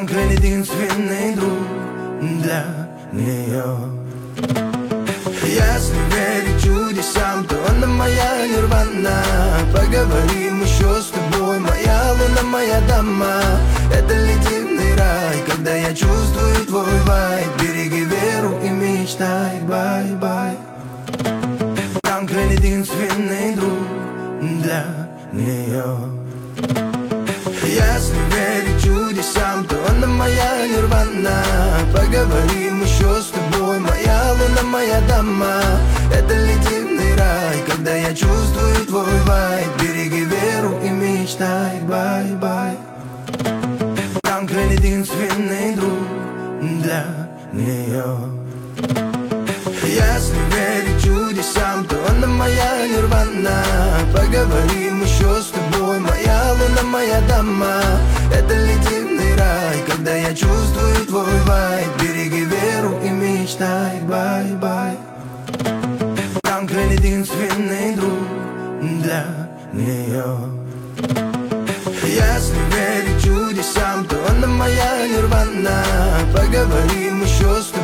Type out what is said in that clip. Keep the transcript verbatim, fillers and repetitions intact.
Пранк-роль единственный друг для нее. Если верить чудесам, то она моя нирвана. Поговорим еще с тобой, моя луна, моя дама. Это ледяный рай, когда я чувствую твой вайб. Береги веру и мечтай, бай-бай. Пранк-роль единственный друг для нее. Если верить чудесам, то она моя нирвана. Поговорим еще с тобой, моя луна, моя дама. Это ледяный рай, когда я чувствую твой вайб. Береги веру и мечтай, бай-бай. Пранк-роль единственный друг для нее. Если верить чудесам, то она моя нирвана. Поговорим еще с тобой, моя луна, моя дама. Это ледяный рай, когда я чувствую твой вайб. Береги веру и мечтай, бай-бай. Пранк-роль единственный друг для нее. Если верить чудесам, то она моя нирвана. Поговорим еще с